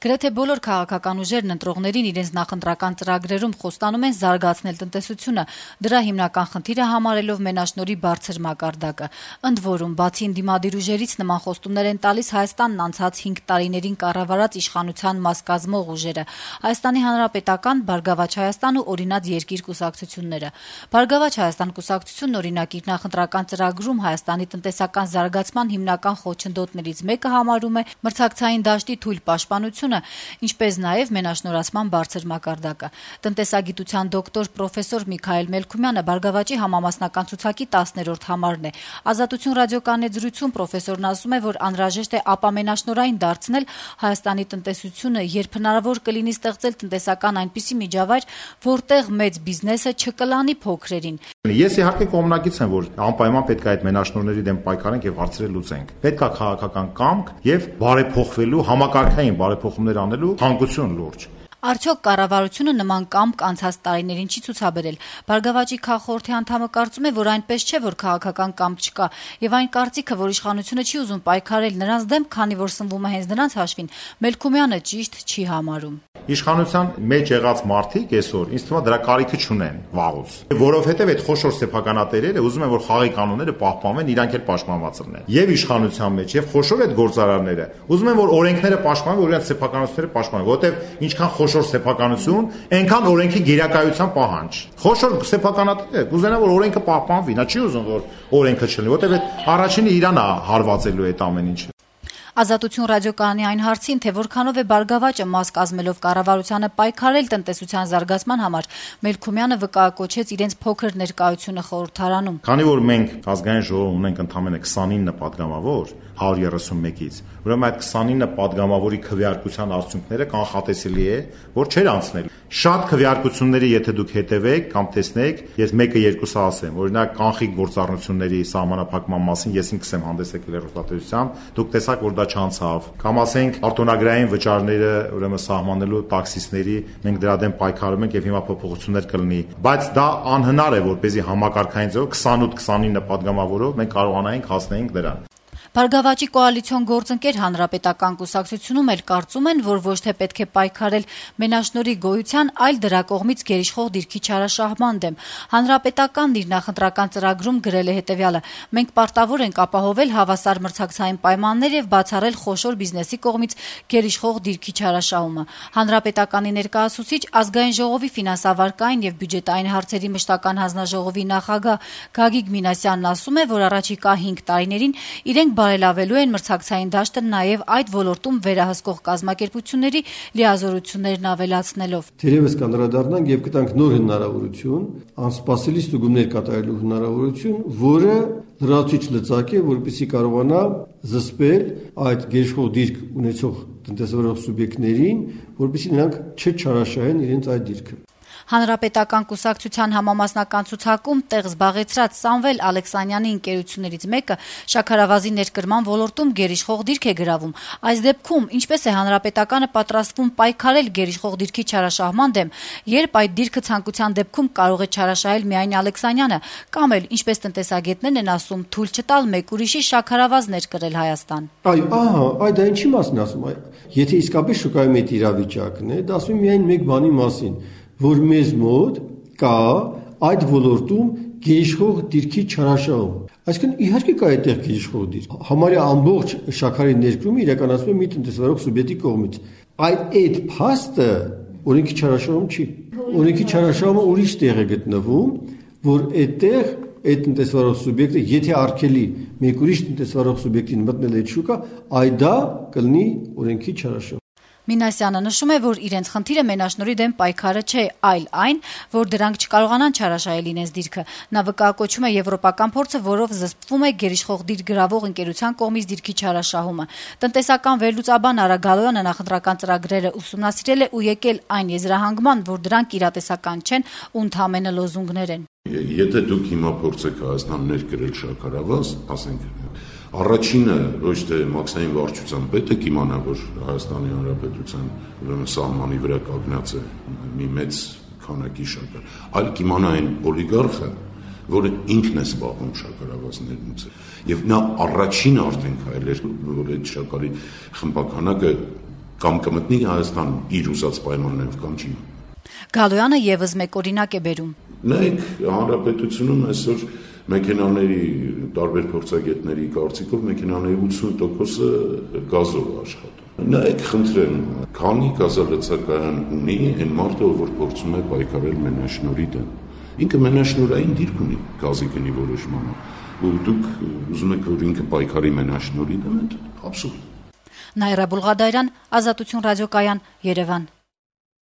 Գրեթե բոլոր քաղաքական ուժերն ընտրողներին իրենց նախընտրական ծրագրերում խոստանում են զարգացնել տնտեսությունը, դրա հիմնական խնդիրը համարելով մենաշնորհի բարձր մակարդակը։ Ընդ որում, բացի ընդդիմադիր ուժերից նման խոստումներ են տալիս Հայաստանն անցած 5 տարիներին կառավարած իշխանության մաս կազմող ուժերը՝ Հայաստանի Հանրապետական, Բարգավաճ Հայաստան ու Օրինաց երկիր կուսակցությունները։ Բարգավաճ Հայաստան կուսակցությունն օրինակ իր նախընտրական ծրագրում Հայաստանի տնտեսական զարգացման հիմնական խոչընդոտներից մեկը համարում է մրցակցային դաշտի թույլ պաշտպանությունը, ինչպես նաև մենաշնորհացման բարձր մակարդակը։ Տնտեսագիտության դոկտոր պրոֆեսոր Միքայել Մելքումյանը Բարգավաճի համամասնական ցուցակի 10-րդ համարն է։ Ազատություն ռադիոկայանի զրույցում պրոֆեսորն ասում է, որ անհրաժեշտ է ապամենաշնորհային դարձնել Հայաստանի տնտեսությունը, երբ հնարավոր կլինի ստեղծել տնտեսական այնպիսի միջավայր, որտեղ մեծ բիզնեսը չկլանի փոքրերին։ Ես իհարկե կողմնակից եմ, որ անպայման պետք է այդ մենաշնորհների դեմ պայքարենք եւ հարցերը լուծենք։ Պետք է քաղաքական կամք եւ բարեփոխվելու, համակարգային բարեփոխումներ անելու ցանկություն լուրջ։ Արդյոք կառավարությունը նման կամք անցած տարիներին չի ցուցաբերել։ Բարգավաճի քաղխորհրդի անդամը կարծում է, որ այնպես չէ, որ քաղաքական կամք չկա, եւ այն կարծիքը, որ իշխանությունը չի ուզում պայքարել նրանց դեմ, քանի որ սնվում է հենց նրանց հաշվին, Մելքումյանը ճիշտ չի համարում։ Իշխանության մեջ եղած մարդիկ այսօր ինձ թվում է դրա կարիքը չունեն վաղուց, որովհետև այդ խոշոր սեփականատերերը ուզում են, որ խաղի կանոնները պահպանվեն, իրանք էլ պաշտպանված լինեն։ Եվ իշխանության մեջ, եւ խոշոր այդ գործարանները ուզում են, որ օրենքները պաշտպանվեն, որ իրենց սեփականությունները պաշտպանվեն, որովհետև ինչքան խոշոր սեփականություն, այնքան օրենքի գերակայության պահանջ։ Խոշոր սեփականատերը կուզենա, որ օրենքը պահպանվի, նա չի ուզում, որ օրենքը չլինի, որովհետև այդ առաջինը իրան է հարվածելու այդ ամեն ինչը։ Ազատություն ռադիոկայանի այն հարցին, թե որքանով է Բարգավաճը մաս կազմելով կառավարությանը պայքարել տնտեսության զարգացման համար, Մելքումյանը վկայակոչեց իրենց փոքր ներկայությունը խորհրդարանում։ Քանի որ մենք ազգային ժողովում ունենք ընդամենը 29 падգամավոր 131-ից, ուրեմն այդ 29 падգամավորի քվեարկության արդյունքները կանխատեսելի է, որ չէր անցնել։ Շատ քվեարկությունների, եթե դուք հետևեք կամ տեսնեք, ես մեկը երկուսը ասեմ, օրինակ կանխիկ գործառնությունների սահմանափակման մասին ես ինքս եմ հանդես եկել հեռուստատեսությամբ, դուք տեսաք, որ դա չանցավ, կամ ասենք արտոնագրային վճարները, ուրեմն սահմանելու տաքսիստների, մենք դրա դեմ պայքարում ենք եւ հիմա փոփոխություններ կլինի, բայց դա անհնար է, որպեսզի համակարգային ձևով 28-29 падգամավորով մենք կարողանայինք հասնեինք դրան։ Բարգավաճի կոալիցիոն գործընկեր Հանրապետական կուսակցությունում էլ կարծում են, որ ոչ թե պետք է պայքարել մենաշնորհի գոյության, այլ դրա կողմից գերիշխող դիրքի չարաշահման դեմ։ Հանրապետականն իր նախընտրական ծրագրում գրել է հետևյալը. «Մենք պարտավոր ենք ապահովել հավասար մրցակցային պայմաններ եւ բացառել խոշոր բիզնեսի կողմից գերիշխող դիրքի չարաշահումը»։ Հանրապետականի ներկայացուցիչ ազգային ժողովի ֆինանսավարկային եւ բյուջետային հարցերի մշտական հանձնաժողովի նախագահ Գագիկ Մինասյանն ասում է, որ առաջիկա 5 տարիներին իրենք բարելավելու են մրցակցային դաշտը նաև այդ ոլորտում վերահսկող կազմակերպությունների լիազորություններն ավելացնելով։ Թերևս կանդրադառնանք եւ կտանք նոր հնարավորություն, անսպասելի ստուգումներ կատարելու հնարավորություն, որը լրացուցիչ լծակ է, որպեսզի կարողանա զսպել այդ գերիշխող դիրք ունեցող տնտեսվարող սուբյեկտներին, որպեսզի նրանք չչարաշահեն իրենց այդ դիրքը։ Հանրապետական կուսակցության համամասնական ցուցակում տեղ զբաղեցրած Սամվել Ալեքսանյանի ընկերություններից մեկը շաքարավազի ներկրման ոլորտում գերիշխող դիրք է գրավում։ Այս դեպքում ինչպես է Հանրապետականը պատրաստվում պայքարել գերիշխող դիրքի չարաշահման դեմ, երբ այդ դիրքը ցանկության դեպքում կարող է չարաշահել միայն Ալեքսանյանը, կամ էլ ինչպես տնտեսագետներն են ասում, թույլ չտալ մեկ ուրիշի շաքարավազ ներկրել Հայաստան։ Այդ դա ինչի մասին ասում է։ Եթե իսկապես շուկայում այդ իրավիճակն է, դա ասում միայն մեկ բանի մասին, որ մեզ մոտ կա այդ ոլորտում գերիշխող դիրքի չարաշահում։ Այսինքն իհարկե կա այդտեղ գերիշխող դիրք։ Համարյա ամբողջ շաքարի ներկրումը իրականացվում է մի տնտեսվարող սուբյեկտի կողմից։ Այդ փաստը օրենքի չարաշահում չի։ Օրենքի չարաշահումը ուրիշ տեղ է գտնվում, որ այդտեղ այդ տնտեսվարող սուբյեկտը, եթե արգելի մեկ ուրիշ տնտեսվարող սուբյեկտին մտնել այդ շուկա, այդ դա կլինի օրենքի չարաշահում։ Մինասյանը նշում է, որ իրենց խնդիրը մենաշնորհի դեմ պայքարը չէ, այլ այն, որ դրանք չկարողանան չարաշահել իրենց դիրքը։ Նա վկայակոչում է եվրոպական փորձը, որով զսպվում է գերիշխող դիրք գրավող ընկերության կողմից դիրքի չարաշահումը։ Տնտեսական վերլուծաբան Արա Գալոյանը նախընտրական ծրագրերը ուսումնասիրել է ու եկել այն եզրահանգման, որ դրանք իրատեսական չեն ու ընդհանրապես լոզունգներ են։ Եթե դուք հիմա փորձեք Հայաստան ներկրել շաքարավազ, ասենք առաջինը ոչ թե մաքսային վարչության պետը կիմանա, որ Հայաստանի Հանրապետության ուրեմն սահմանի վրա կանգնած է մի մեծ քանակի շաքար, այլ կիմանա այն օլիգարխը, որը ինքն է զբաղվում շաքարավազներնից եւ նա առաջին արդեն քայլեր, որ այդ շաքարի խմբականակը կամ կմտնի Հայաստան իր ուզած պայմաններով կամ չի։ Գալոյանը եւս մեկ օրինակ է բերում։ Նայեք, հանրապետությունում այսօր մեքենաների տարբեր փորձագետների կարծիքով մեքենաների 80%-ը գազով է աշխատում։ Նայեք, խնդրեմ, քանի գազալցակայան ունի այն մարդը, որ փորձում է պայքարել մենաշնորհի դեմ։ Ինքը մենաշնորհային դիրք ունի գազի գնի որոշմանը։ Ու դուք ուզում եք, որ ինքը պայքարի մենաշնորհի դեմ, աբսուրդ։ Նաիրա Բուլղադարյան, Ազատություն ռադիոկայան, Երևան։